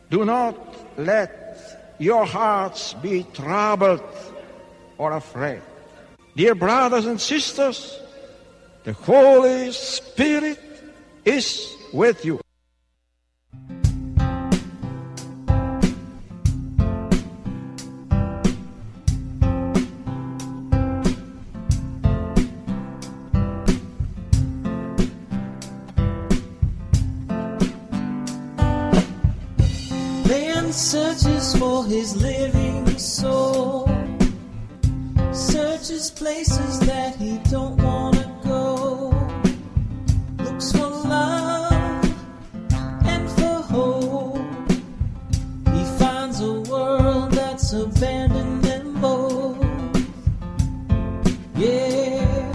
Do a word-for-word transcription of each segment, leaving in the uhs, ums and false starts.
Do not let your hearts be troubled or afraid. Dear brothers and sisters, the Holy Spirit is with you. Man searches for his living soul, searches places that he don't want to go, looks for love and for hope. He finds a world that's abandoned them both. Yeah,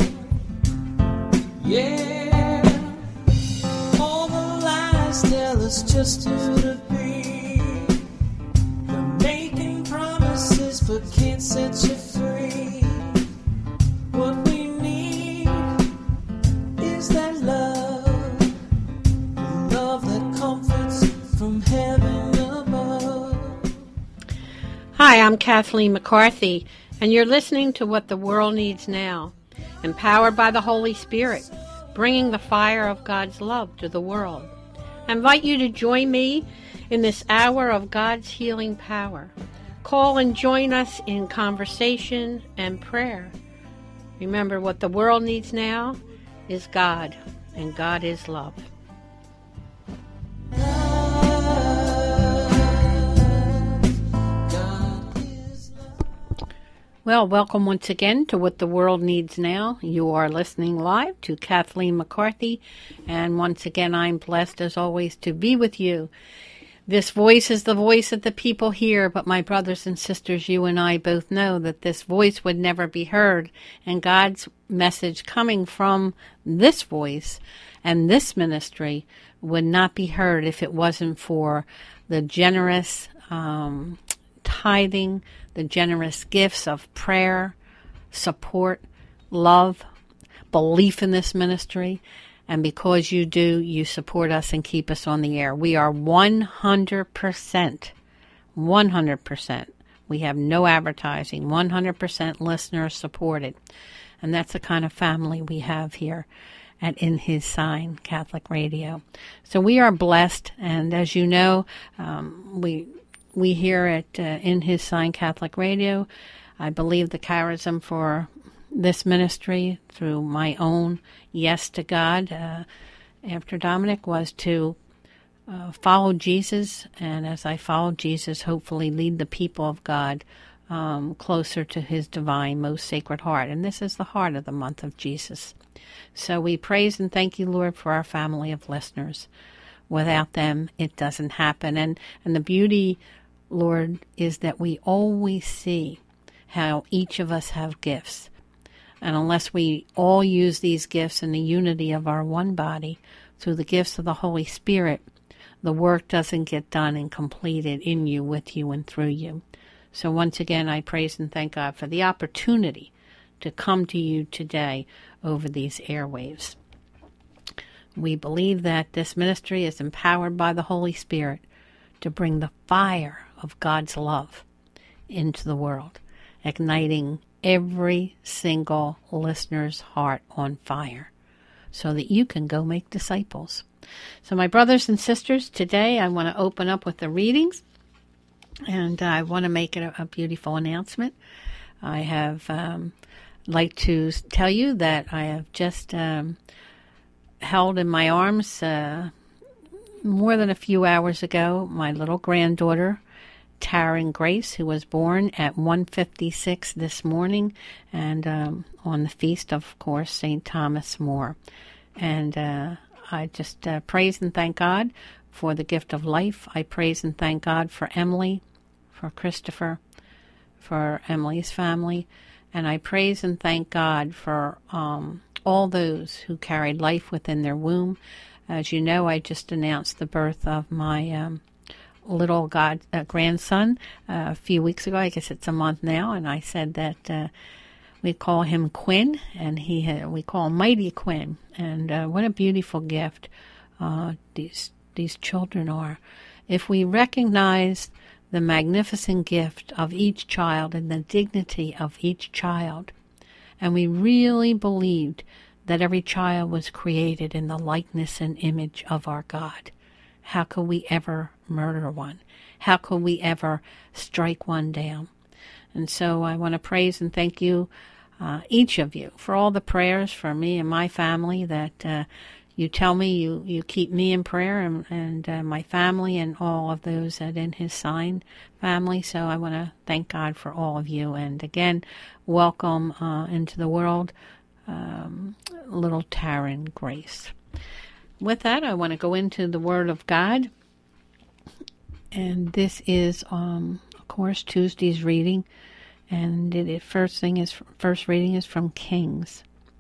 yeah. All the lies tell us just who to be. They're making promises but can't set you free. What we need is that love, the love that comforts from heaven above. Hi, I'm Kathleen McCarthy, and you're listening to What the World Needs Now, empowered by the Holy Spirit, bringing the fire of God's love to the world. I invite you to join me in this hour of God's healing power. Call and join us in conversation and prayer. Remember, what the world needs now is God, and God is love. Well, welcome once again to What the World Needs Now. You are listening live to Kathleen McCarthy, and once again, I'm blessed as always to be with you. This voice is the voice that the people hear, but my brothers and sisters, you and I both know that this voice would never be heard, and God's message coming from this voice and this ministry would not be heard if it wasn't for the generous um, tithing, the generous gifts of prayer, support, love, belief in this ministry. And because you do, you support us and keep us on the air. We are one hundred percent, one hundred percent. We have no advertising, one hundred percent listeners supported. And that's the kind of family we have here at In His Sign Catholic Radio. So we are blessed. And as you know, um, we we here at uh, In His Sign Catholic Radio, I believe the charism for this ministry through my own yes to God uh, after Dominic was to uh, follow Jesus, and as I follow Jesus, hopefully lead the people of God um, closer to his divine, most sacred heart. And this is the heart of the month of Jesus. So we praise and thank you, Lord, for our family of listeners. Without them, it doesn't happen. And, and the beauty, Lord, is that we always see how each of us have gifts. And unless we all use these gifts in the unity of our one body, through the gifts of the Holy Spirit, the work doesn't get done and completed in you, with you, and through you. So once again, I praise and thank God for the opportunity to come to you today over these airwaves. We believe that this ministry is empowered by the Holy Spirit to bring the fire of God's love into the world, igniting every single listener's heart on fire so that you can go make disciples. So my brothers and sisters, today I want to open up with the readings, and I want to make it a, a beautiful announcement. I have um, like to tell you that I have just um, held in my arms uh, more than a few hours ago my little granddaughter, Taryn Grace, who was born at one fifty-six this morning, and um, on the feast, of course, Saint Thomas More. And uh, I just uh, praise and thank God for the gift of life. I praise and thank God for Emily, for Christopher, for Emily's family, and I praise and thank God for um, all those who carried life within their womb. As you know, I just announced the birth of my um, little god uh, grandson uh, a few weeks ago. I guess it's a month now, and I said that uh, we call him Quinn, and he ha- we call him Mighty Quinn. And uh, what a beautiful gift uh, these these children are. if we recognized the magnificent gift of each child and the dignity of each child, and we really believed that every child was created in the likeness and image of our God, how could we ever murder one? How could we ever strike one down? And so I want to praise and thank you, uh, each of you, for all the prayers for me and my family that uh, you tell me you, you keep me in prayer and, and uh, my family and all of those that in his sign family. So I want to thank God for all of you. And again, welcome uh, into the world, um, little Taryn Grace. With that, I want to go into the Word of God. And this is, um, of course, Tuesday's reading. And it, it first thing is first reading is from Kings.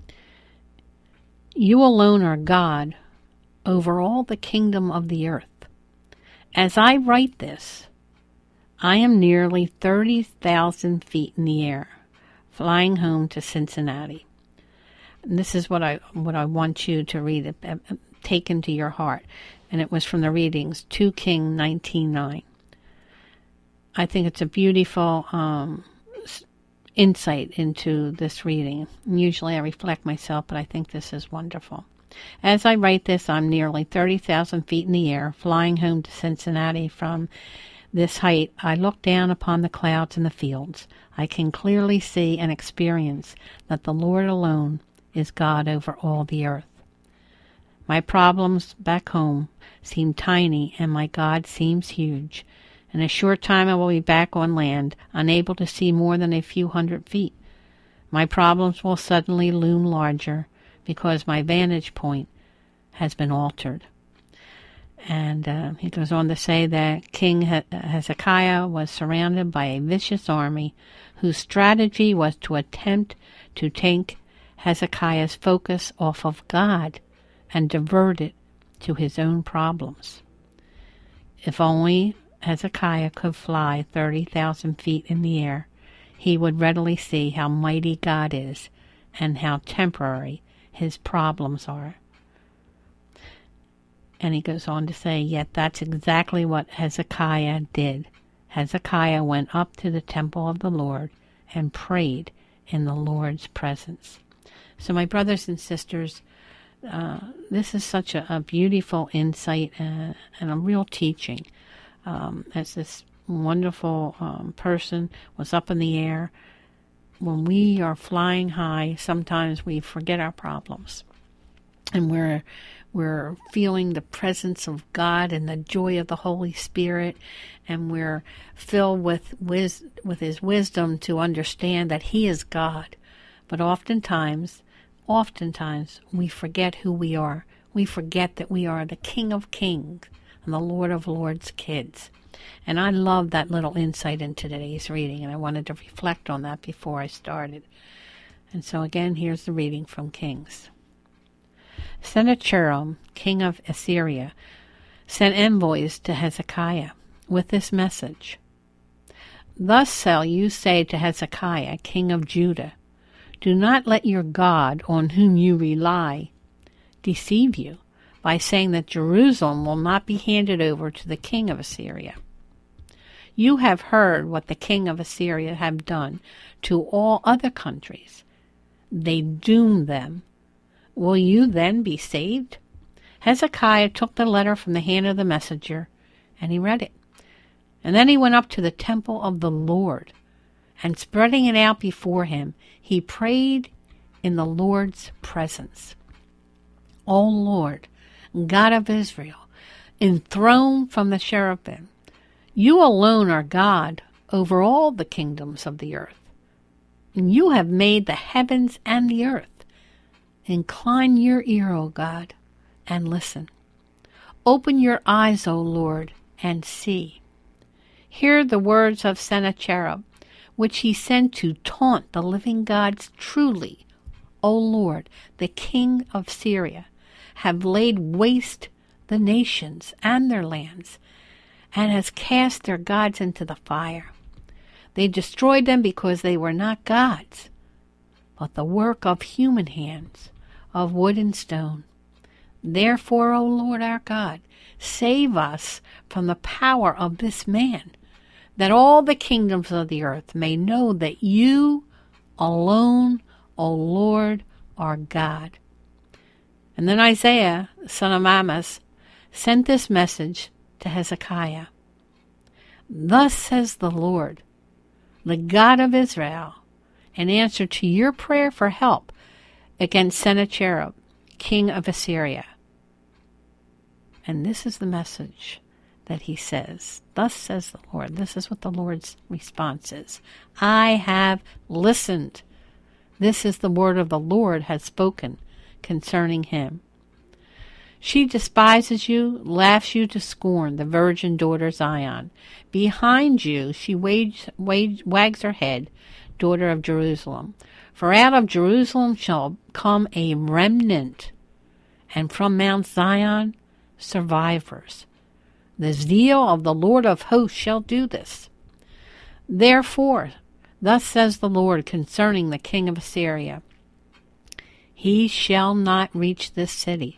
You alone are God over all the kingdom of the earth. As I write this, I am nearly thirty thousand feet in the air, flying home to Cincinnati. And this is what I what I want you to read, uh, take into your heart. And it was from the readings, Second Kings nineteen nine. I think it's a beautiful um, insight into this reading. Usually I reflect myself, but I think this is wonderful. As I write this, I'm nearly thirty thousand feet in the air, flying home to Cincinnati. From this height, I look down upon the clouds and the fields. I can clearly see and experience that the Lord alone is God over all the earth. My problems back home seem tiny, and my God seems huge. In a short time I will be back on land, unable to see more than a few hundred feet. My problems will suddenly loom larger, because my vantage point has been altered. And uh, he goes on to say that King Hezekiah was surrounded by a vicious army whose strategy was to attempt to take Hezekiah's focus off of God and divert it to his own problems. If only Hezekiah could fly thirty thousand feet in the air, he would readily see how mighty God is and how temporary his problems are. And he goes on to say, yet that's exactly what Hezekiah did. Hezekiah went up to the temple of the Lord and prayed in the Lord's presence. So my brothers and sisters, uh, this is such a, a beautiful insight and, and a real teaching. Um, as this wonderful um, person was up in the air, when we are flying high, sometimes we forget our problems. And we're we're feeling the presence of God and the joy of the Holy Spirit, and we're filled with wis- with His wisdom to understand that He is God. But oftentimes, oftentimes, we forget who we are. We forget that we are the King of Kings and the Lord of Lords kids. And I love that little insight in today's reading, and I wanted to reflect on that before I started. And so again, here's the reading from Kings. Sennacherib, king of Assyria, sent envoys to Hezekiah with this message. Thus shall you say to Hezekiah, king of Judah, do not let your God, on whom you rely, deceive you by saying that Jerusalem will not be handed over to the king of Assyria. You have heard what the king of Assyria have done to all other countries. They doomed them. Will you then be saved? Hezekiah took the letter from the hand of the messenger, and he read it. And then he went up to the temple of the Lord, and spreading it out before him, he prayed in the Lord's presence. O Lord, God of Israel, enthroned from the cherubim, you alone are God over all the kingdoms of the earth. And you have made the heavens and the earth. Incline your ear, O God, and listen. Open your eyes, O Lord, and see. Hear the words of Sennacherib, which he sent to taunt the living gods. Truly, O Lord, the king of Syria, have laid waste the nations and their lands, and has cast their gods into the fire. They destroyed them because they were not gods, but the work of human hands, of wood and stone. Therefore, O Lord our God, save us from the power of this man, that all the kingdoms of the earth may know that you alone, O Lord, are God. And then Isaiah, son of Amoz, sent this message to Hezekiah. Thus says the Lord, the God of Israel, in answer to your prayer for help against Sennacherib, king of Assyria. And this is the message that he says. Thus says the Lord. This is what the Lord's response is. I have listened. This is the word of the Lord has spoken concerning him. She despises you, laughs you to scorn, the virgin daughter Zion. Behind you she wage, wage, wags her head, daughter of Jerusalem. For out of Jerusalem shall come a remnant, and from Mount Zion survivors. The zeal of the Lord of hosts shall do this. Therefore, thus says the Lord concerning the king of Assyria, he shall not reach this city,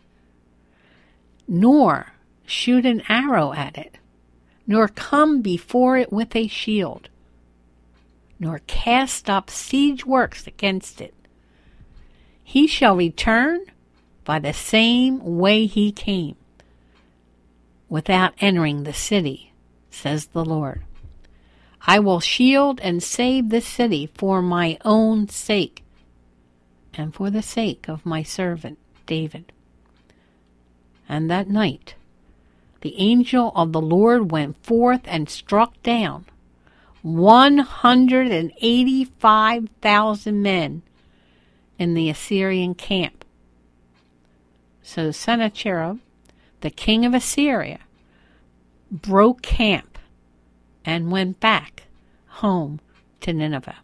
nor shoot an arrow at it, nor come before it with a shield, nor cast up siege works against it. He shall return by the same way he came, without entering the city, says the Lord. I will shield and save this city for my own sake, and for the sake of my servant David. And that night the angel of the Lord went forth and struck down one hundred eighty-five thousand men in the Assyrian camp. So Sennacherib, the king of Assyria, broke camp and went back home to Nineveh.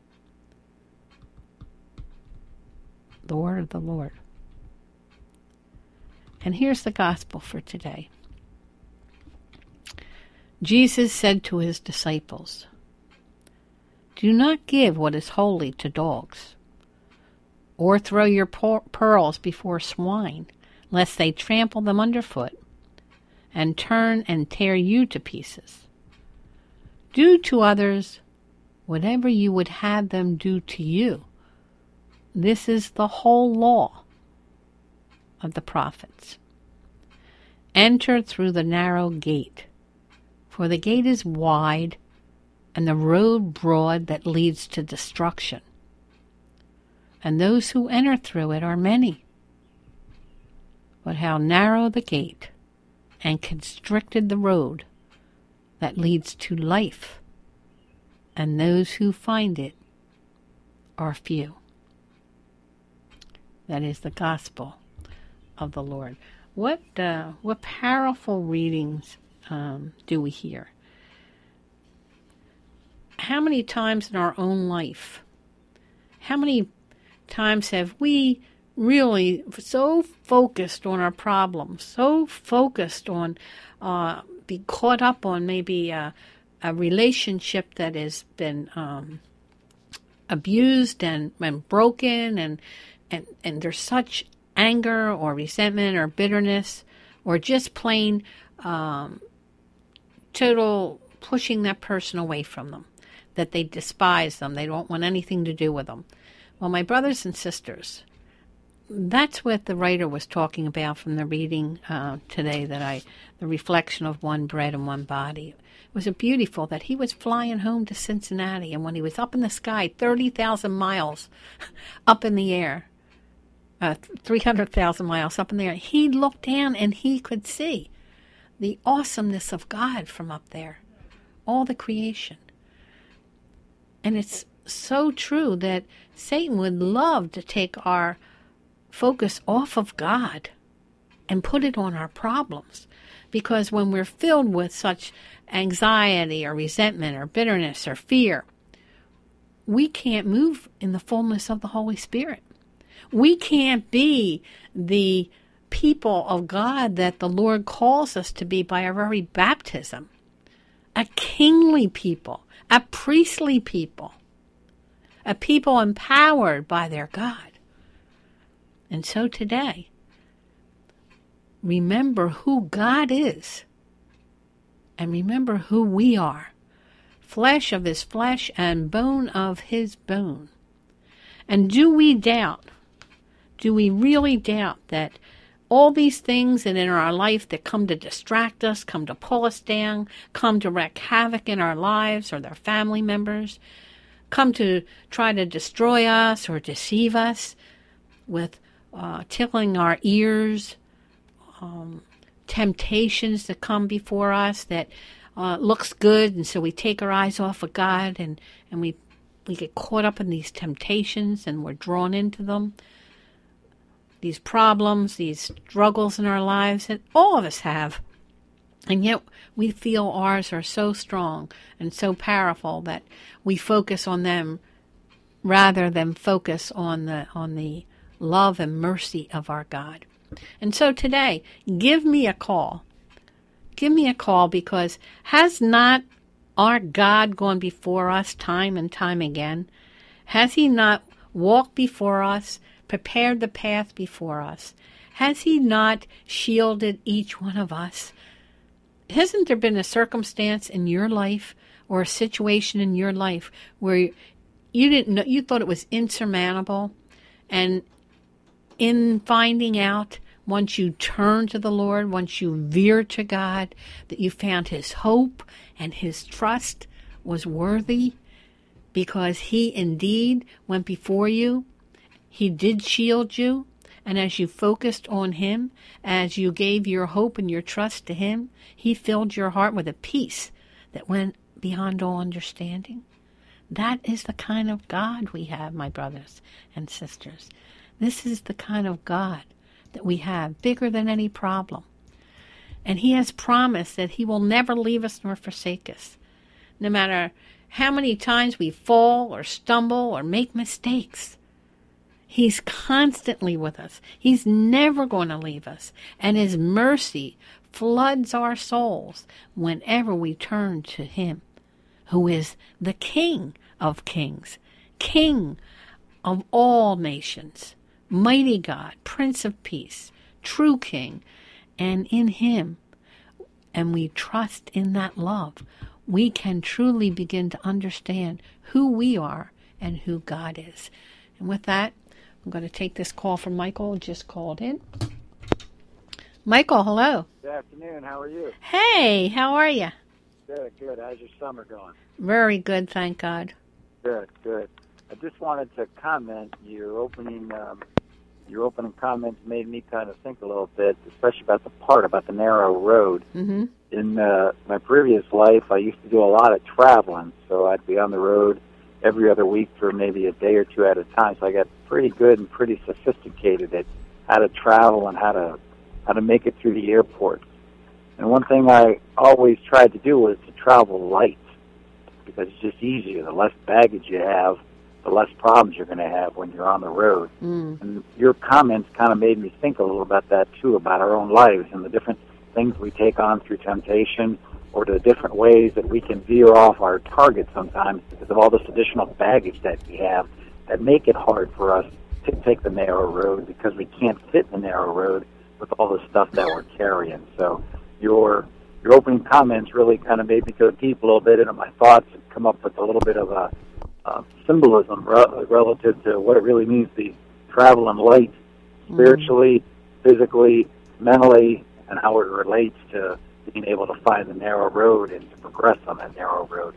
The word of the Lord. And here's the gospel for today. Jesus said to his disciples, do not give what is holy to dogs, or throw your pearls before swine, lest they trample them underfoot, and turn and tear you to pieces. Do to others whatever you would have them do to you. This is the whole law of the prophets. Enter through the narrow gate, for the gate is wide and the road broad that leads to destruction, and those who enter through it are many. But how narrow the gate and constricted the road that leads to life, and those who find it are few. That is the gospel of the Lord. What uh, what powerful readings um, do we hear? How many times in our own life, how many times have we really so focused on our problems, so focused on uh, be caught up on maybe a, a relationship that has been um, abused and, and broken, and, and, and there's such anger or resentment or bitterness, or just plain um, total pushing that person away from them, that they despise them, they don't want anything to do with them. Well, my brothers and sisters, that's what the writer was talking about from the reading uh, today, that I, the reflection of one bread and one body. It was beautiful that he was flying home to Cincinnati, and when he was up in the sky, thirty thousand miles up in the air, uh, three hundred thousand miles up in the air, he looked down and he could see the awesomeness of God from up there, all the creation. And it's so true that Satan would love to take our focus off of God and put it on our problems. Because when we're filled with such anxiety or resentment or bitterness or fear, we can't move in the fullness of the Holy Spirit. We can't be the people of God that the Lord calls us to be by our very baptism. A kingly people, a priestly people, a people empowered by their God. And so today, remember who God is and remember who we are. Flesh of his flesh and bone of his bone. And do we doubt, do we really doubt that all these things that in our life that come to distract us, come to pull us down, come to wreak havoc in our lives or their family members, come to try to destroy us or deceive us with uh, tickling our ears, um, temptations that come before us that uh, looks good, and so we take our eyes off of God and, and we we get caught up in these temptations and we're drawn into them. These problems, these struggles in our lives that all of us have. And yet we feel ours are so strong and so powerful that we focus on them rather than focus on the on the love and mercy of our God. And so today, give me a call. Give me a call, because has not our God gone before us time and time again? Has he not walked before us, prepared the path before us? Has he not shielded each one of us? Hasn't there been a circumstance in your life or a situation in your life where you didn't know, you thought it was insurmountable, and in finding out, once you turned to the Lord, once you veered to God, that you found his hope and his trust was worthy, because he indeed went before you. He did shield you. And as you focused on him, as you gave your hope and your trust to him, he filled your heart with a peace that went beyond all understanding. That is the kind of God we have, my brothers and sisters. This is the kind of God that we have, bigger than any problem. And he has promised that he will never leave us nor forsake us. No matter how many times we fall or stumble or make mistakes, he's constantly with us. He's never going to leave us. And his mercy floods our souls whenever we turn to him, who is the King of kings, King of all nations, mighty God, Prince of Peace, true King. And in him, and we trust in that love, we can truly begin to understand who we are and who God is. And with that, I'm going to take this call from Michael, who just called in. Michael, hello. Good afternoon. How are you? Hey, how are you? Good, good. How's your summer going? Very good, thank God. Good, good. I just wanted to comment. Your opening, um, your opening comments made me kind of think a little bit, especially about the part about the narrow road. Mm-hmm. In uh, my previous life, I used to do a lot of traveling, so I'd be on the road every other week for maybe a day or two at a time. So I got pretty good and pretty sophisticated at how to travel and how to how to make it through the airports. And one thing I always tried to do was to travel light, because it's just easier. The less baggage you have, the less problems you're going to have when you're on the road. Mm. And your comments kind of made me think a little about that, too, about our own lives and the different things we take on through temptation, or the different ways that we can veer off our target sometimes because of all this additional baggage that we have that make it hard for us to take the narrow road, because we can't fit the narrow road with all the stuff that we're carrying. So your your opening comments really kind of made me go deep a little bit into my thoughts and come up with a little bit of a, a symbolism re- relative to what it really means to travel in light, spiritually, mm-hmm. physically, mentally, and how it relates to being able to find the narrow road and to progress on that narrow road.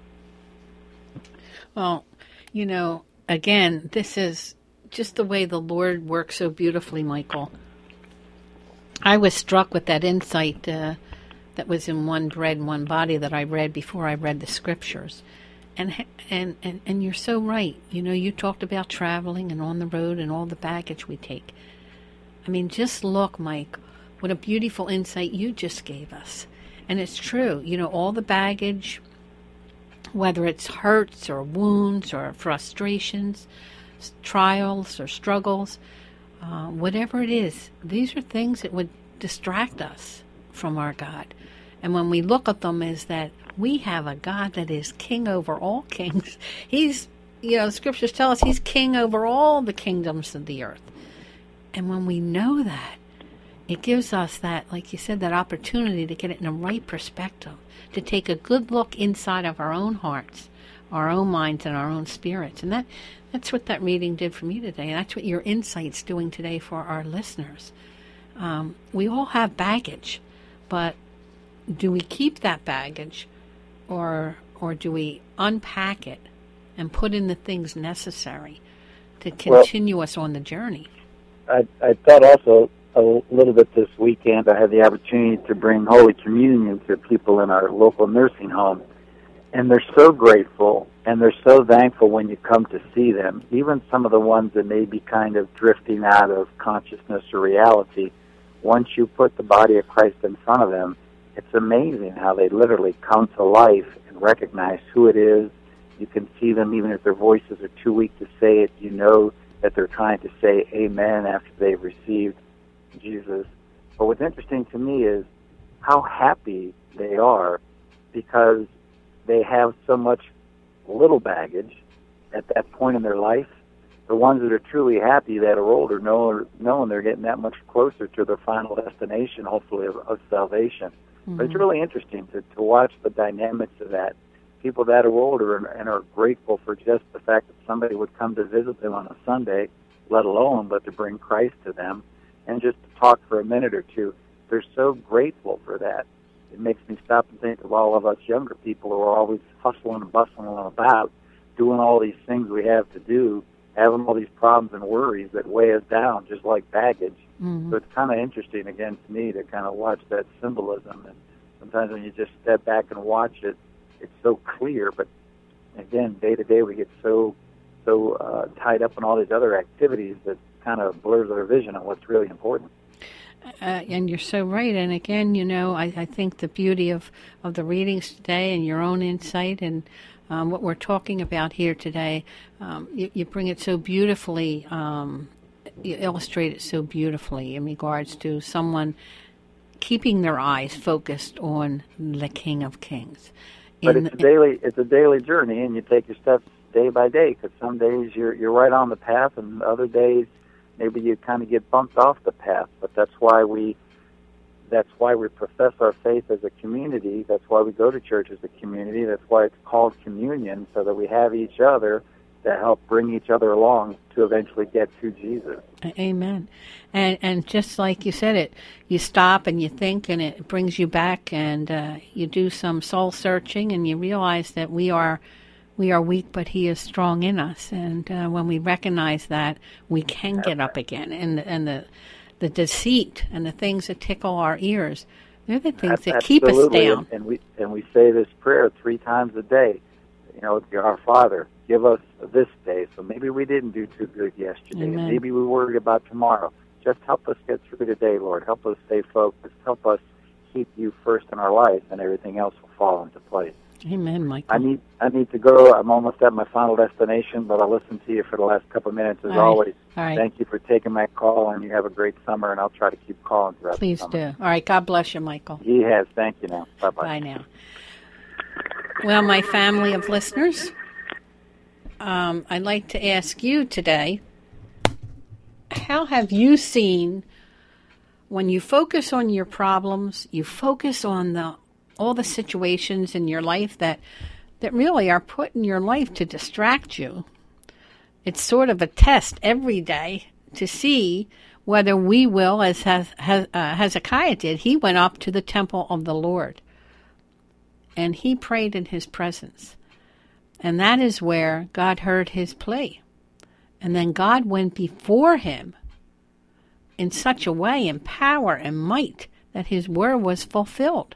Well, you know, again, this is just the way the Lord works so beautifully, Michael. I was struck with that insight uh, that was in One Bread and One Body that I read before I read the scriptures. And, and, and, and you're so right. You know, you talked about traveling and on the road and all the baggage we take. I mean, just look, Mike, what a beautiful insight you just gave us. And it's true. You know, all the baggage, whether it's hurts or wounds or frustrations, trials or struggles, uh, whatever it is, these are things that would distract us from our God. And when we look at them, is that we have a God that is king over all kings. He's, you know, the scriptures tell us he's king over all the kingdoms of the earth. And when we know that, it gives us that, like you said, that opportunity to get it in the right perspective, to take a good look inside of our own hearts, our own minds, and our own spirits. And that that's what that reading did for me today. And that's what your insight's doing today for our listeners. Um, we all have baggage, but do we keep that baggage, or or do we unpack it and put in the things necessary to continue well, us on the journey? I, I thought also a little bit this weekend, I had the opportunity to bring Holy Communion to people in our local nursing home. And they're so grateful, and they're so thankful when you come to see them. Even some of the ones that may be kind of drifting out of consciousness or reality, once you put the body of Christ in front of them, it's amazing how they literally come to life and recognize who it is. You can see them, even if their voices are too weak to say it, you know that they're trying to say amen after they've received Jesus. But what's interesting to me is how happy they are, because they have so much little baggage at that point in their life. The ones that are truly happy, that are older, know, knowing they're getting that much closer to their final destination, hopefully, of, of salvation. Mm-hmm. But it's really interesting to, to watch the dynamics of that. People that are older and, and are grateful for just the fact that somebody would come to visit them on a Sunday, let alone but to bring Christ to them, and just to talk for a minute or two. They're so grateful for that. It makes me stop and think of all of us younger people who are always hustling and bustling about, doing all these things we have to do, having all these problems and worries that weigh us down just like baggage. Mm-hmm. So it's kind of interesting, again, to me, to kind of watch that symbolism. And sometimes when you just step back and watch it, it's so clear. But, again, day to day we get so so uh, tied up in all these other activities that kind of blurs our vision on what's really important. Uh, and you're so right. And again, you know, I, I think the beauty of, of the readings today and your own insight and um, what we're talking about here today, um, you, you bring it so beautifully, um, you illustrate it so beautifully in regards to someone keeping their eyes focused on the King of Kings. But in, it's a daily, it's a daily journey, and you take your steps day by day, because some days you're you're right on the path, and other days maybe you kind of get bumped off the path. But that's why we that's why we profess our faith as a community. That's why we go to church as a community. That's why it's called communion, so that we have each other to help bring each other along to eventually get to Jesus. Amen. And and just like you said it, you stop and you think, and it brings you back, and uh, you do some soul searching, and you realize that we are we are weak, but He is strong in us. And uh, when we recognize that, we can get up again. And and the the deceit and the things that tickle our ears, they're the things that keep us down. And we and we say this prayer three times a day. You know, our Father, give us this day. So maybe we didn't do too good yesterday. Amen. Maybe we worried about tomorrow. Just help us get through today, Lord. Help us stay focused. Help us keep you first in our life, and everything else will fall into place. Amen, Michael. I need I need to go. I'm almost at my final destination, but I'll listen to you for the last couple of minutes as All right. always. All right. Thank you for taking my call, and you have a great summer, and I'll try to keep calling throughout Please the summer. do. All right. God bless you, Michael. He has. Thank you now. Bye-bye. Bye now. Well, my family of listeners, um, I'd like to ask you today, how have you seen, when you focus on your problems, you focus on the all the situations in your life that that really are put in your life to distract you? It's sort of a test every day to see whether we will, as Hez, Hez, uh, Hezekiah did. He went up to the temple of the Lord, and he prayed in His presence. And that is where God heard his plea. And then God went before him in such a way, in power and might, that His word was fulfilled.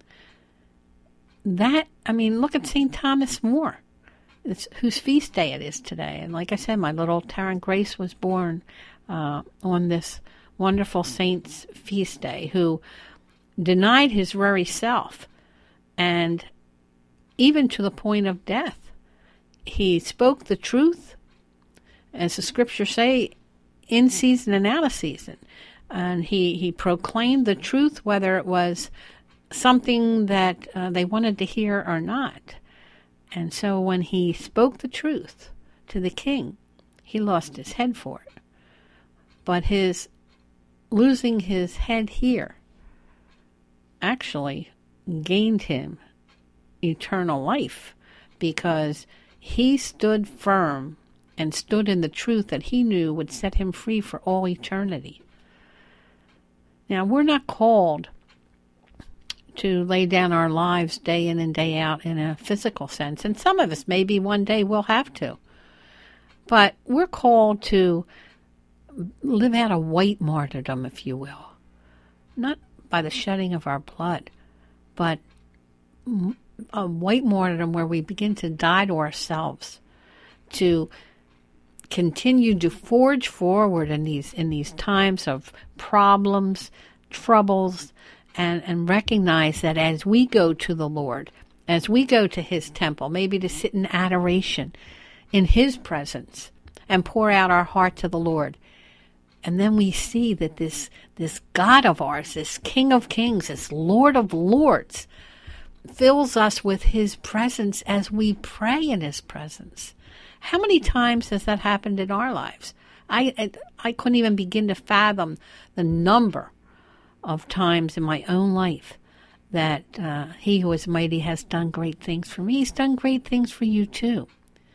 That, I mean, look at Saint Thomas More, it's, whose feast day it is today. And like I said, my little Tarrant Grace was born uh, on this wonderful saint's feast day, who denied his very self, and even to the point of death. He spoke the truth, as the scriptures say, in season and out of season. And he, he proclaimed the truth, whether it was something that uh, they wanted to hear or not. And so when he spoke the truth to the king, he lost his head for it. But his losing his head here actually gained him eternal life, because he stood firm and stood in the truth that he knew would set him free for all eternity. Now, we're not called to lay down our lives day in and day out in a physical sense, and some of us maybe one day will have to. But we're called to live out a white martyrdom, if you will. Not by the shedding of our blood, but a white martyrdom where we begin to die to ourselves, to continue to forge forward in these in these times of problems, troubles, and, and recognize that as we go to the Lord, as we go to his temple, maybe to sit in adoration in his presence and pour out our heart to the Lord, and then we see that this this God of ours, this King of Kings, this Lord of Lords, fills us with his presence as we pray in his presence. How many times has that happened in our lives? I, I, I couldn't even begin to fathom the number of times in my own life that uh, he who is mighty has done great things for me. He's done great things for you too.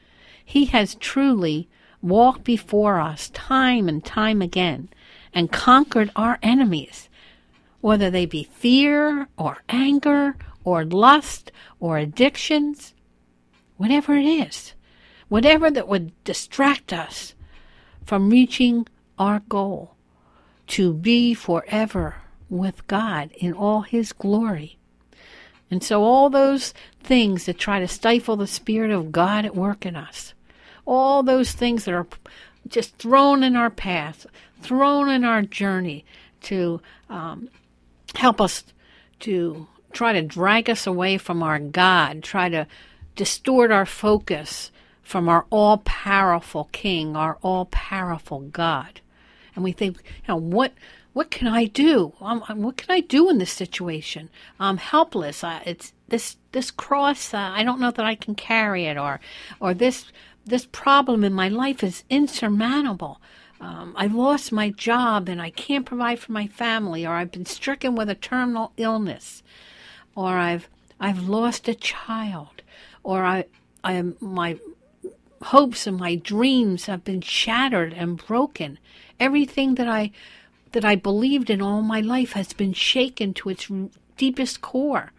He has truly walked before us time and time again and conquered our enemies, whether they be fear or anger or lust or addictions, whatever it is, whatever that would distract us from reaching our goal to be forever with God in all his glory. And so all those things that try to stifle the Spirit of God at work in us, all those things that are just thrown in our path, thrown in our journey to um, help us to try to drag us away from our God, try to distort our focus from our all-powerful King, our all-powerful God. And we think, you know, what what can I do? Um, what can I do in this situation? I'm helpless. I, it's this this cross. Uh, I don't know that I can carry it, or or this this problem in my life is insurmountable. Um, I've lost my job and I can't provide for my family, or I've been stricken with a terminal illness, or I've I've lost a child, or I I am my hopes and my dreams have been shattered and broken. Everything that I that I believed in all my life has been shaken to its deepest core.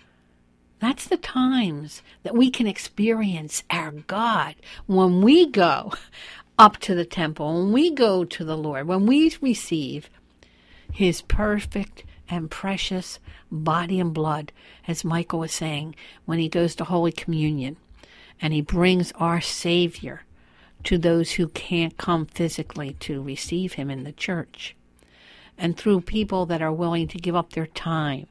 That's the times that we can experience our God when we go up to the temple, when we go to the Lord, when we receive his perfect and precious body and blood, as Michael was saying, when he goes to Holy Communion and he brings our Savior to those who can't come physically to receive him in the church, and through people that are willing to give up their time.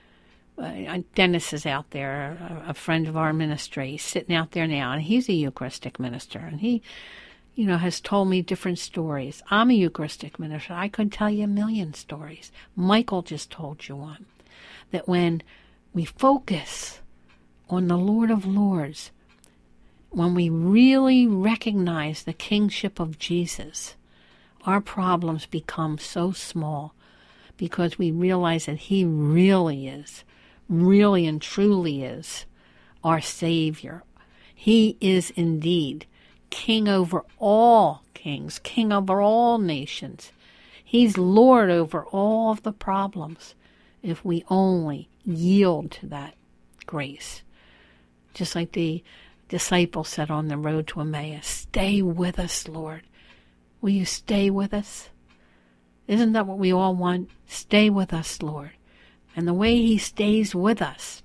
Uh, Dennis is out there, a, a friend of our ministry. He's sitting out there now, and he's a Eucharistic minister, and he, you know, has told me different stories. I'm a Eucharistic minister. I could tell you a million stories. Michael just told you one. That when we focus on the Lord of Lords, when we really recognize the kingship of Jesus, our problems become so small because we realize that he really is, really and truly is our Savior. He is indeed King over all kings, King over all nations. He's Lord over all of the problems if we only yield to that grace. Just like the disciples said on the road to Emmaus, stay with us, Lord. Will you stay with us? Isn't that what we all want? Stay with us, Lord. And the way he stays with us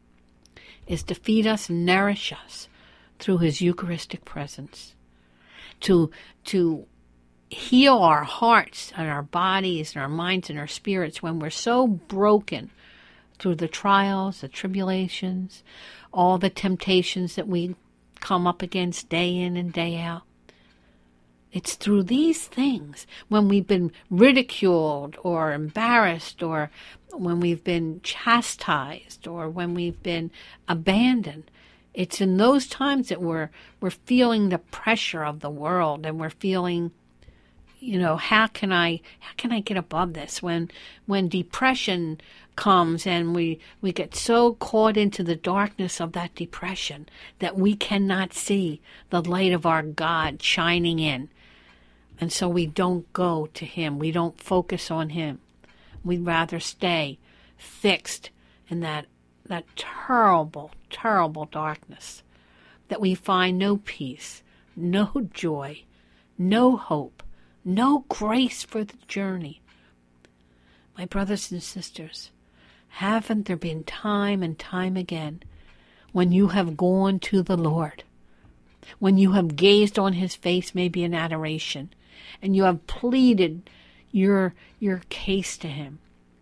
is to feed us and nourish us through his Eucharistic presence, to, to heal our hearts and our bodies and our minds and our spirits when we're so broken through the trials, the tribulations, all the temptations that we come up against day in and day out. It's through these things, when we've been ridiculed or embarrassed, or when we've been chastised, or when we've been abandoned. It's in those times that we're we're feeling the pressure of the world, and we're feeling, you know, how can I how can I get above this? When when depression comes and we, we get so caught into the darkness of that depression that we cannot see the light of our God shining in. And so we don't go to him. We don't focus on him. We'd rather stay fixed in that that terrible, terrible darkness, that we find no peace, no joy, no hope, no grace for the journey. My brothers and sisters, haven't there been time and time again when you have gone to the Lord, when you have gazed on his face, maybe in adoration, and you have pleaded your your case to him?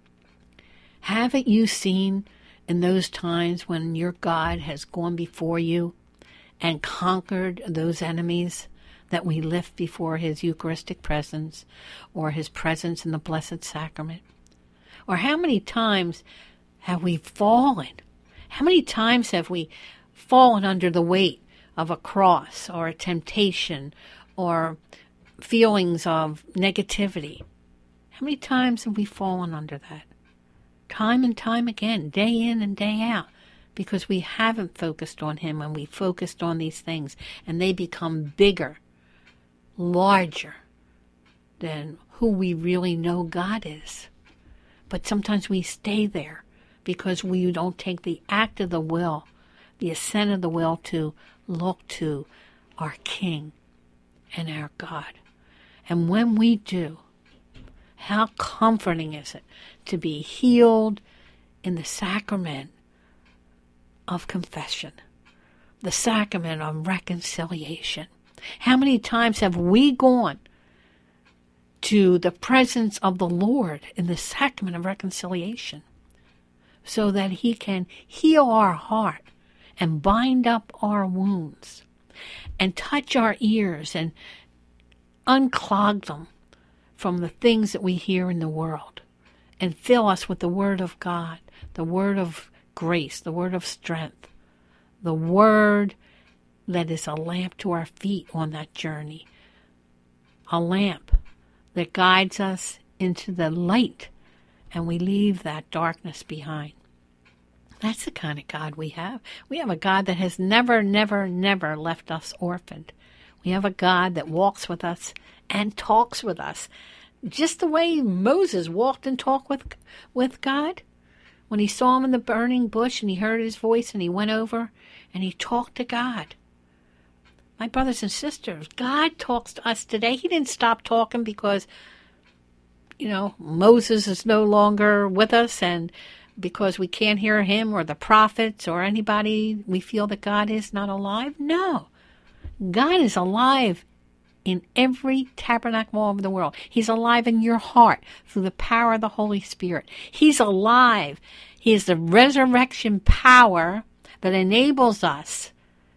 Haven't you seen in those times when your God has gone before you and conquered those enemies that we lift before his Eucharistic presence or his presence in the Blessed Sacrament? Or how many times have we fallen? How many times have we fallen under the weight of a cross or a temptation or feelings of negativity? How many times have we fallen under that? Time and time again, day in and day out, because we haven't focused on him and we focused on these things, and they become bigger, larger than who we really know God is. But sometimes we stay there because we don't take the act of the will, the assent of the will to look to our King and our God. And when we do, how comforting is it to be healed in the sacrament of confession, the sacrament of reconciliation. How many times have we gone to the presence of the Lord in the sacrament of reconciliation so that he can heal our heart and bind up our wounds and touch our ears and unclog them from the things that we hear in the world and fill us with the Word of God, the Word of grace, the Word of strength, the Word that is a lamp to our feet on that journey, a lamp that guides us into the light, and we leave that darkness behind. That's the kind of God we have. We have a God that has never, never, never left us orphaned. We have a God that walks with us and talks with us, just the way Moses walked and talked with, with God. When he saw him in the burning bush and he heard his voice and he went over and he talked to God. My brothers and sisters, God talks to us today. He didn't stop talking because, you know, Moses is no longer with us and because we can't hear him or the prophets or anybody, we feel that God is not alive. No. God is alive in every tabernacle all over the world. He's alive in your heart through the power of the Holy Spirit. He's alive. He is the resurrection power that enables us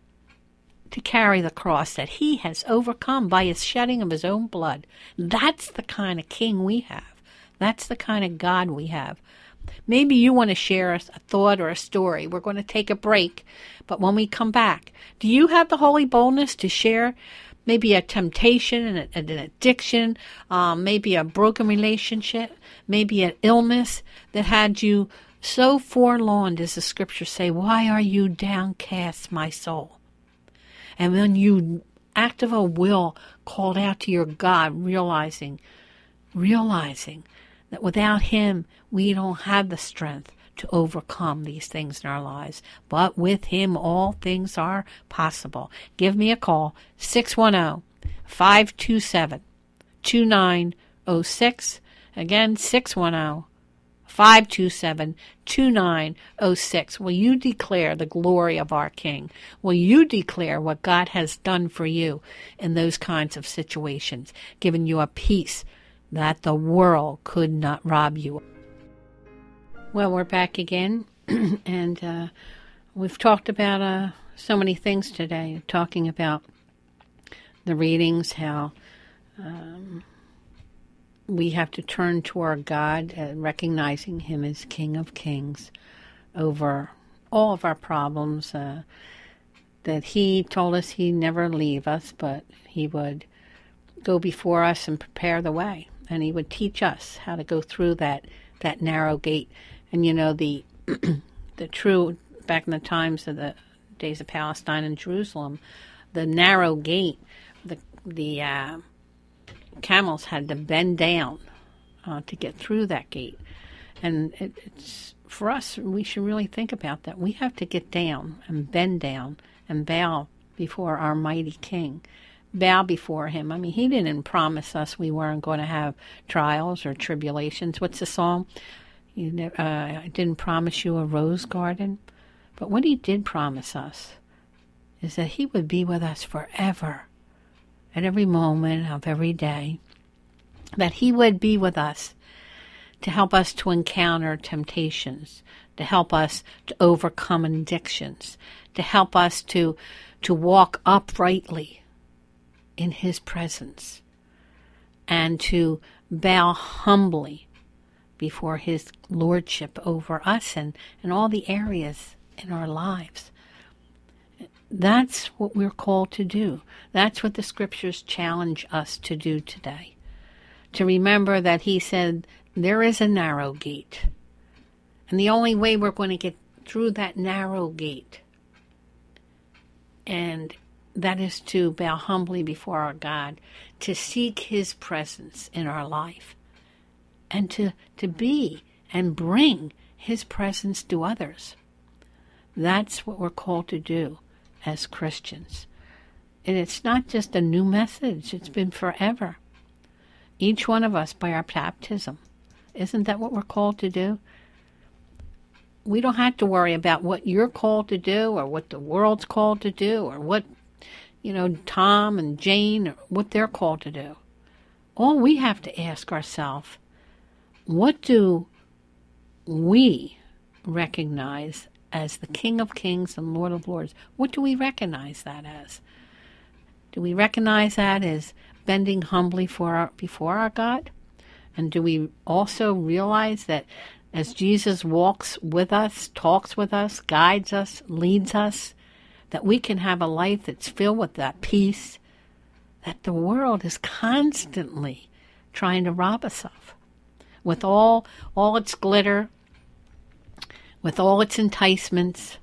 to carry the cross that he has overcome by his shedding of his own blood. That's the kind of king we have. That's the kind of God we have. Maybe you want to share a thought or a story. We're going to take a break, but when we come back, do you have the holy boldness to share maybe a temptation, an, an addiction, um, maybe a broken relationship, maybe an illness that had you so forlorn, as the scriptures say, why are you downcast, my soul? And when you, act of a will, called out to your God, realizing, realizing that without him, we don't have the strength to overcome these things in our lives. But with him, all things are possible. Give me a call, six one zero, five two seven, two nine zero six. Again, six one zero, five two seven, two nine zero six. Will you declare the glory of our King? Will you declare what God has done for you in those kinds of situations, giving you a peace that the world could not rob you of? Well, we're back again, and uh, we've talked about uh, so many things today, talking about the readings, how um, we have to turn to our God, uh, recognizing him as King of Kings over all of our problems, uh, that he told us he'd never leave us, but he would go before us and prepare the way. And he would teach us how to go through that, that narrow gate. And, you know, the the true, back in the times of the days of Palestine and Jerusalem, the narrow gate, the, the uh, camels had to bend down uh, to get through that gate. And it, it's for us, we should really think about that. We have to get down and bend down and bow before our mighty King. Bow before him. I mean, he didn't promise us we weren't going to have trials or tribulations. What's the song? He uh, didn't promise you a rose garden. But what he did promise us is that he would be with us forever, at every moment of every day, that he would be with us to help us to encounter temptations, to help us to overcome addictions, to help us to, to walk uprightly in his presence, and to bow humbly before his lordship over us and, and all the areas in our lives. That's what we're called to do. That's what the scriptures challenge us to do today. To remember that he said there is a narrow gate. And the only way we're going to get through that narrow gate, and that is to bow humbly before our God, to seek his presence in our life, and to, to be and bring his presence to others. That's what we're called to do as Christians. And it's not just a new message. It's been forever. Each one of us by our baptism. Isn't that what we're called to do? We don't have to worry about what you're called to do or what the world's called to do or what, you know, Tom and Jane, or what they're called to do. All we have to ask ourselves, what do we recognize as the King of Kings and Lord of Lords? What do we recognize that as? Do we recognize that as bending humbly for our, before our God? And do we also realize that as Jesus walks with us, talks with us, guides us, leads us, that we can have a life that's filled with that peace that the world is constantly trying to rob us of? With all, all its glitter, with all its enticements,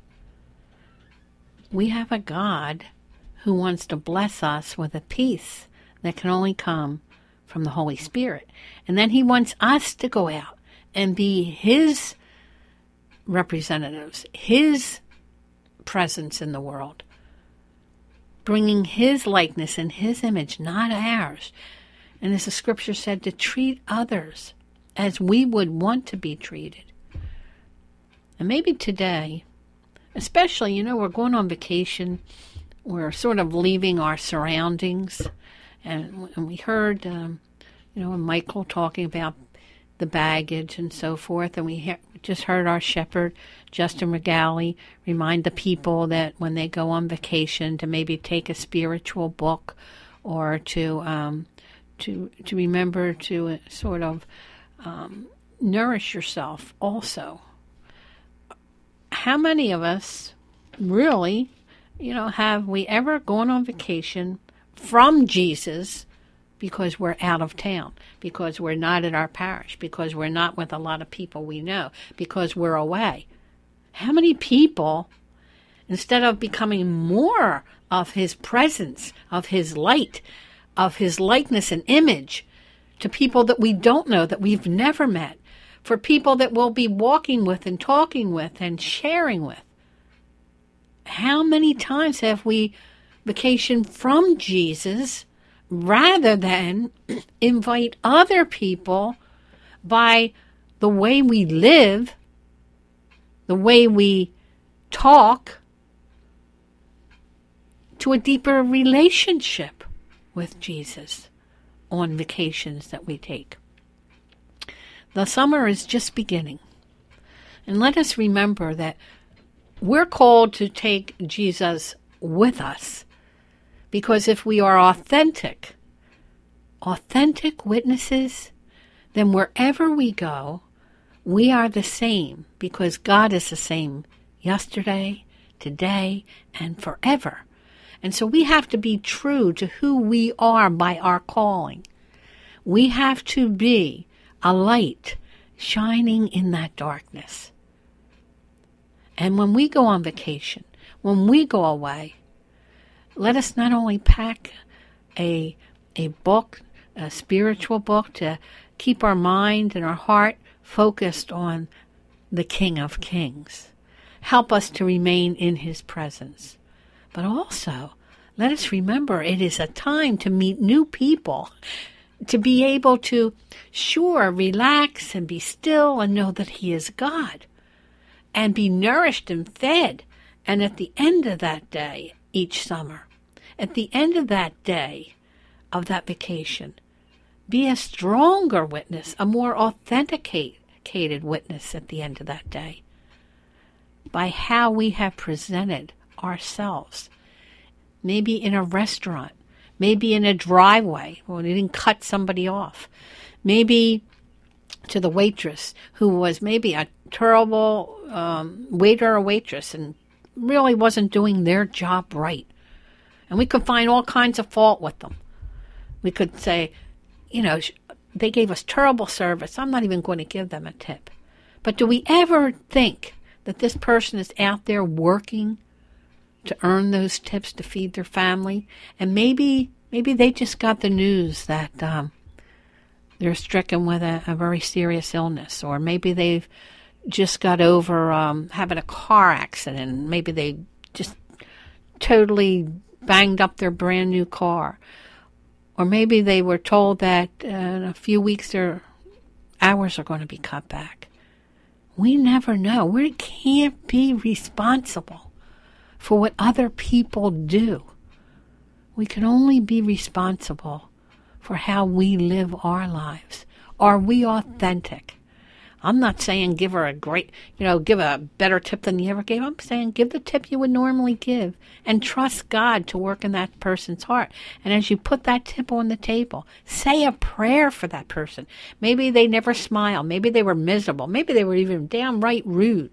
we have a God who wants to bless us with a peace that can only come from the Holy Spirit. And then he wants us to go out and be his representatives, his presence in the world, bringing his likeness and his image, not ours. And as the scripture said, to treat others as we would want to be treated. And maybe today, especially, you know, we're going on vacation, we're sort of leaving our surroundings, and, and we heard, um, you know, Michael talking about the baggage and so forth, and we he- just heard our shepherd, Justin Regali, remind the people that when they go on vacation to maybe take a spiritual book, or to um, to to remember to uh, sort of um, nourish yourself also. How many of us really, you know, have we ever gone on vacation from Jesus because we're out of town, because we're not at our parish, because we're not with a lot of people we know, because we're away? How many people, instead of becoming more of his presence, of his light, of his likeness and image to people that we don't know, that we've never met, for people that we'll be walking with and talking with and sharing with, how many times have we vacationed from Jesus rather than invite other people by the way we live, the way we talk, to a deeper relationship with Jesus on vacations that we take? The summer is just beginning. And let us remember that we're called to take Jesus with us, because if we are authentic, authentic witnesses, then wherever we go, we are the same, because God is the same yesterday, today, and forever. And so we have to be true to who we are by our calling. We have to be a light shining in that darkness. And when we go on vacation, when we go away, let us not only pack a a book, a spiritual book, to keep our mind and our heart focused on the King of Kings. Help us to remain in his presence. But also, let us remember it is a time to meet new people, to be able to, sure, relax and be still and know that he is God, and be nourished and fed. And at the end of that day, each summer, at the end of that day of that vacation, be a stronger witness, a more authenticated witness at the end of that day, by how we have presented ourselves. Maybe in a restaurant, maybe in a driveway when we didn't cut somebody off, maybe to the waitress who was maybe a terrible um, waiter or waitress and really wasn't doing their job right. And we could find all kinds of fault with them. We could say, you know, they gave us terrible service. I'm not even going to give them a tip. But do we ever think that this person is out there working to earn those tips to feed their family? And maybe maybe they just got the news that um, they're stricken with a, a very serious illness. Or maybe they've just got over um, having a car accident. Maybe they just totally banged up their brand new car. Or maybe they were told that uh, in a few weeks their hours are going to be cut back. We never know. We can't be responsible for what other people do. We can only be responsible for how we live our lives. Are we authentic? I'm not saying give her a great, you know, give a better tip than you ever gave. I'm saying give the tip you would normally give and trust God to work in that person's heart. And as you put that tip on the table, say a prayer for that person. Maybe they never smiled. Maybe they were miserable. Maybe they were even downright rude.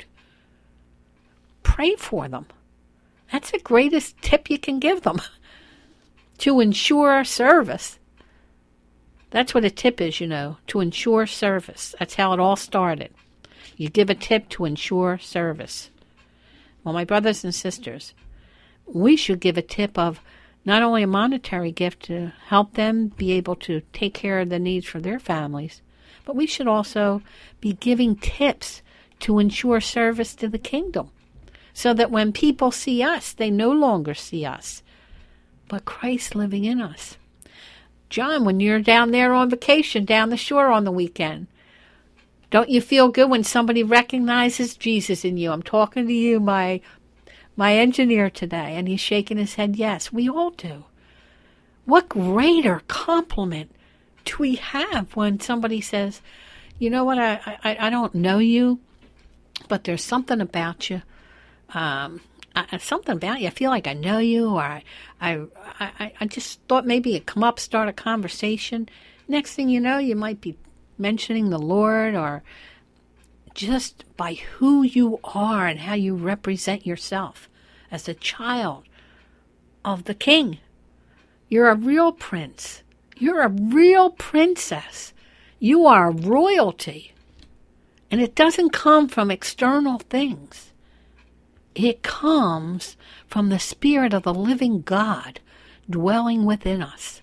Pray for them. That's the greatest tip you can give them to ensure service. That's what a tip is, you know, to ensure service. That's how it all started. You give a tip to ensure service. Well, my brothers and sisters, we should give a tip of not only a monetary gift to help them be able to take care of the needs for their families, but we should also be giving tips to ensure service to the kingdom, so that when people see us, they no longer see us, but Christ living in us. John, when you're down there on vacation, down the shore on the weekend, don't you feel good when somebody recognizes Jesus in you? I'm talking to you, my my engineer today, and he's shaking his head yes. We all do. What greater compliment do we have when somebody says, you know what, I, I, I don't know you, but there's something about you. Um, I, something about you. I feel like I know you, or I, I, I, I just thought maybe you'd come up, start a conversation. Next thing you know, you might be mentioning the Lord, or just by who you are and how you represent yourself as a child of the King. You're a real prince. You're a real princess. You are royalty. And it doesn't come from external things. It comes from the Spirit of the living God dwelling within us.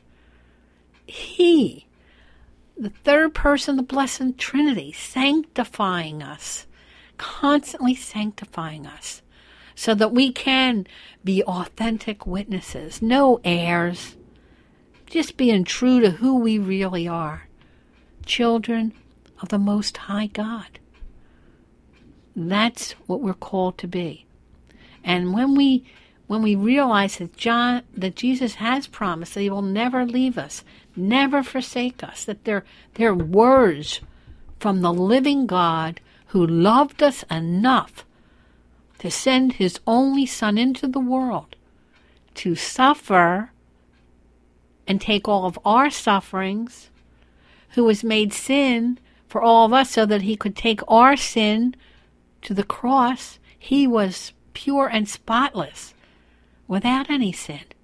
He, the third person of the Blessed Trinity, sanctifying us, constantly sanctifying us, so that we can be authentic witnesses, no airs, just being true to who we really are, children of the Most High God. That's what we're called to be. And when we when we realize that John, that Jesus has promised that he will never leave us, never forsake us, that they're, they're words from the living God who loved us enough to send his only Son into the world to suffer and take all of our sufferings, who was made sin for all of us so that he could take our sin to the cross. He was pure and spotless, without any sin.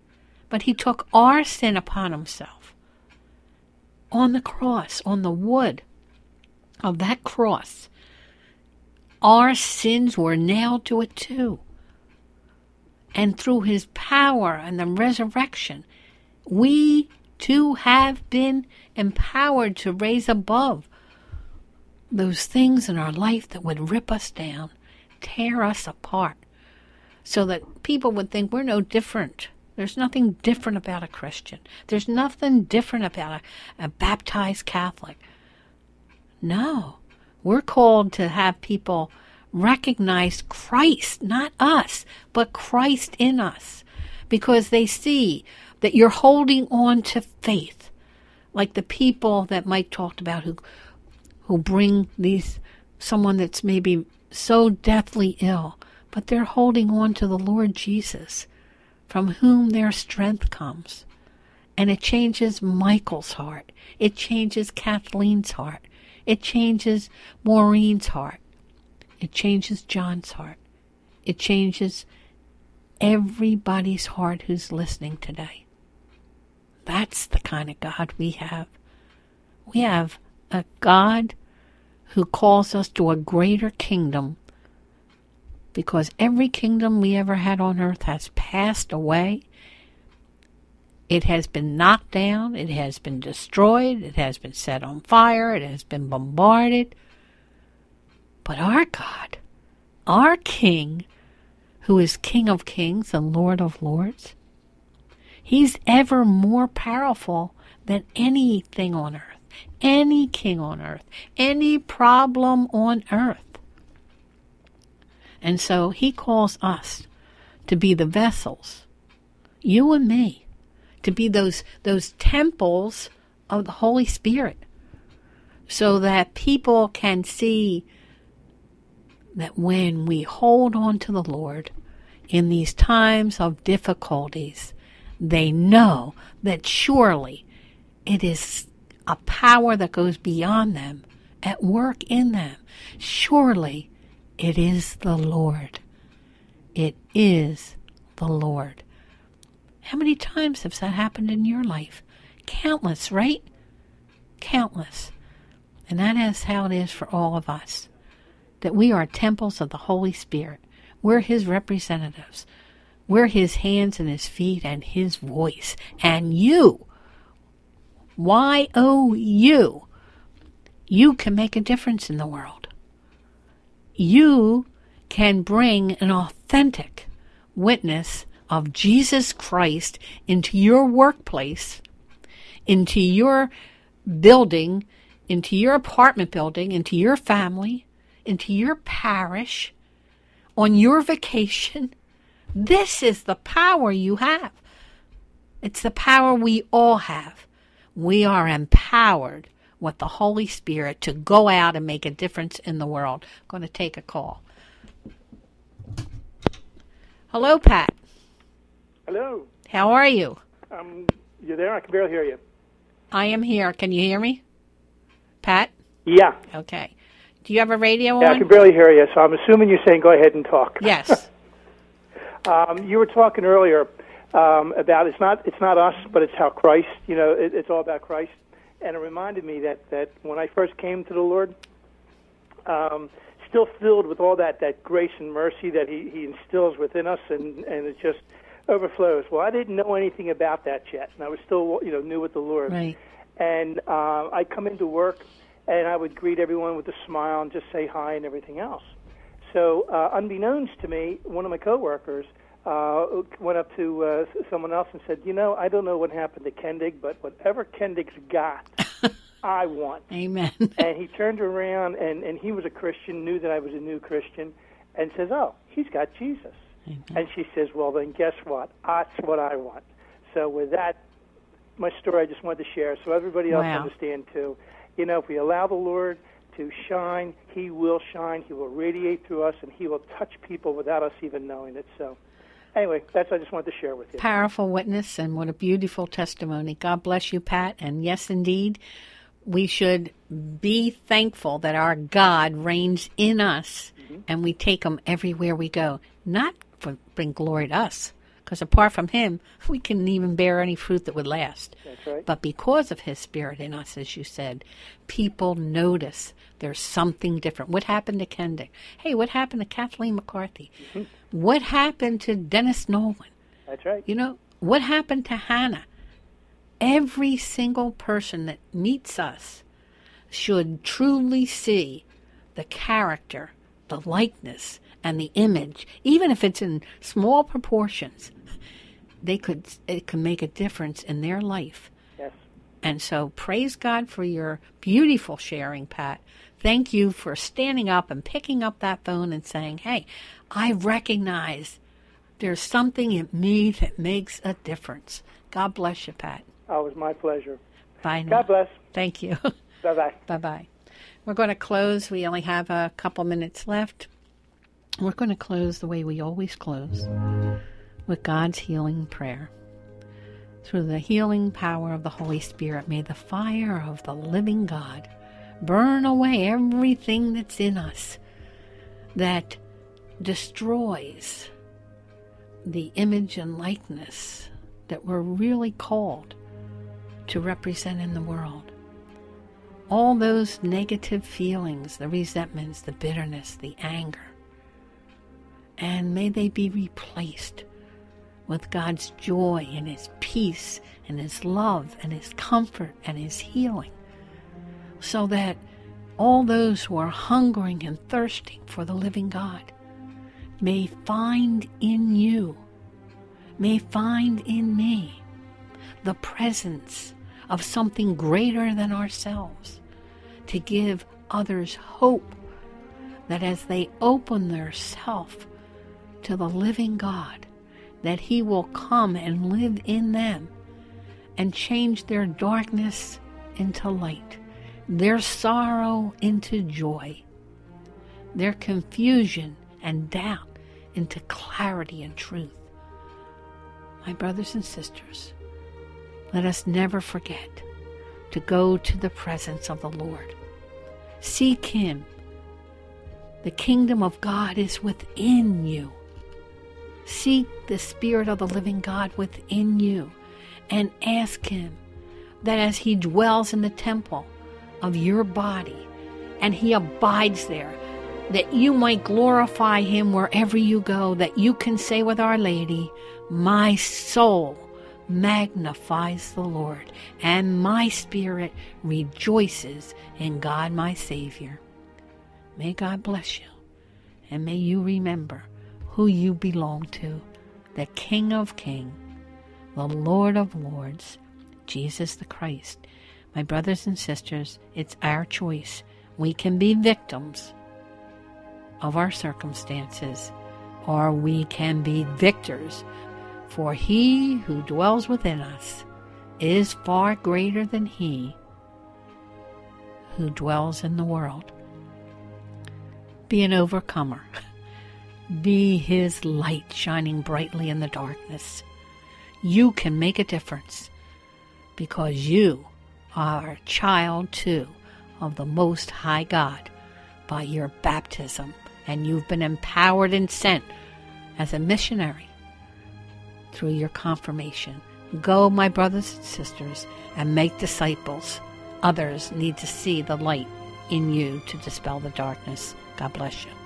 but he took our sin upon himself. On the cross, on the wood of that cross, our sins were nailed to it too. And through his power and the resurrection, we too have been empowered to raise above those things in our life that would rip us down, tear us apart, so that people would think we're no different. There's nothing different about a Christian. There's nothing different about a, a baptized Catholic. No, we're called to have people recognize Christ, not us, but Christ in us, because they see that you're holding on to faith, like the people that Mike talked about who who bring these someone that's maybe so deathly ill, but they're holding on to the Lord Jesus, from whom their strength comes. And it changes Michael's heart. It changes Kathleen's heart. It changes Maureen's heart. It changes John's heart. It changes everybody's heart who's listening today. That's the kind of God we have. We have a God who calls us to a greater kingdom, because every kingdom we ever had on earth has passed away. It has been knocked down. It has been destroyed. It has been set on fire. It has been bombarded. But our God, our King, who is King of kings and Lord of lords, he's ever more powerful than anything on earth, any king on earth, any problem on earth. And so he calls us to be the vessels, you and me, to be those those temples of the Holy Spirit, so that people can see that when we hold on to the Lord in these times of difficulties, they know that surely it is a power that goes beyond them at work in them. Surely it is the Lord. It is the Lord. How many times has that happened in your life? Countless, right? Countless. And that is how it is for all of us, that we are temples of the Holy Spirit. We're his representatives. We're his hands and his feet and his voice. And you, Y O U, you can make a difference in the world. You can bring an authentic witness of Jesus Christ into your workplace, into your building, into your apartment building, into your family, into your parish, on your vacation. This is the power you have. It's the power we all have. We are empowered with the Holy Spirit to go out and make a difference in the world. I'm going to take a call. Hello, Pat. Hello. How are you? Um, you there? I can barely hear you. I am here. Can you hear me? Pat? Yeah. Okay. Do you have a radio Yeah, on? I can barely hear you, so I'm assuming you're saying go ahead and talk. Yes. um, you were talking earlier um, about it's not it's not us, but it's how Christ, you know, it, it's all about Christ. And it reminded me that, that when I first came to the Lord, um, still filled with all that, that grace and mercy that he, he instills within us, and, and it just overflows. Well, I didn't know anything about that yet, and I was still, you know, new with the Lord. Right. And uh, I'd come into work, and I would greet everyone with a smile and just say hi and everything else. So, uh, unbeknownst to me, one of my coworkers uh, went up to uh, someone else and said, you know, I don't know what happened to Kendig, but whatever Kendig's got, I want. Amen. And he turned around, and, and he was a Christian, knew that I was a new Christian, and says, oh, he's got Jesus. Amen. And she says, well, then guess what? That's what I want. So with that, my story I just wanted to share so everybody else Wow. understand, too. You know, if we allow the Lord to shine, he will shine, he will radiate through us, and he will touch people without us even knowing it. So anyway, that's what I just wanted to share with you. Powerful witness, and what a beautiful testimony. God bless you, Pat. And yes, indeed, we should be thankful that our God reigns in us, mm-hmm. and we take him everywhere we go. Not for bring glory to us, Because apart from him, we couldn't even bear any fruit that would last. That's right. But because of his Spirit in us, as you said, people notice there's something different. What happened to Kendrick? Hey, what happened to Kathleen McCarthy? Mm-hmm. What happened to Dennis Nolan? That's right. You know, what happened to Hannah? Every single person that meets us should truly see the character, the likeness, and the image, even if it's in small proportions. They could it can make a difference in their life. Yes. And so praise God for your beautiful sharing, Pat. Thank you for standing up and picking up that phone and saying, hey, I recognize there's something in me that makes a difference. God bless you, Pat. Oh, it was my pleasure. Bye now. God bless. Thank you. Bye-bye. Bye-bye. We're going to close. We only have a couple minutes left. We're going to close the way we always close, with God's healing prayer. Through the healing power of the Holy Spirit, may the fire of the living God burn away everything that's in us that destroys the image and likeness that we're really called to represent in the world. All those negative feelings, the resentments, the bitterness, the anger, and may they be replaced with God's joy and His peace and His love and His comfort and His healing, so that all those who are hungering and thirsting for the living God may find in you, may find in me, the presence of something greater than ourselves, to give others hope that as they open their self to the living God, that He will come and live in them and change their darkness into light, their sorrow into joy, their confusion and doubt into clarity and truth. My brothers and sisters, let us never forget to go to the presence of the Lord. Seek Him. The kingdom of God is within you. Seek the Spirit of the living God within you and ask Him that as He dwells in the temple of your body and He abides there, that you might glorify Him wherever you go, that you can say with Our Lady, my soul magnifies the Lord, and my spirit rejoices in God my Savior. May God bless you, and may you remember who you belong to, the King of Kings, the Lord of Lords, Jesus the Christ. My brothers and sisters, it's our choice. We can be victims of our circumstances, or we can be victors, for He who dwells within us is far greater than he who dwells in the world. Be an overcomer. Be His light shining brightly in the darkness. You can make a difference because you are a child, too, of the Most High God by your baptism, and you've been empowered and sent as a missionary through your confirmation. Go, my brothers and sisters, and make disciples. Others need to see the light in you to dispel the darkness. God bless you.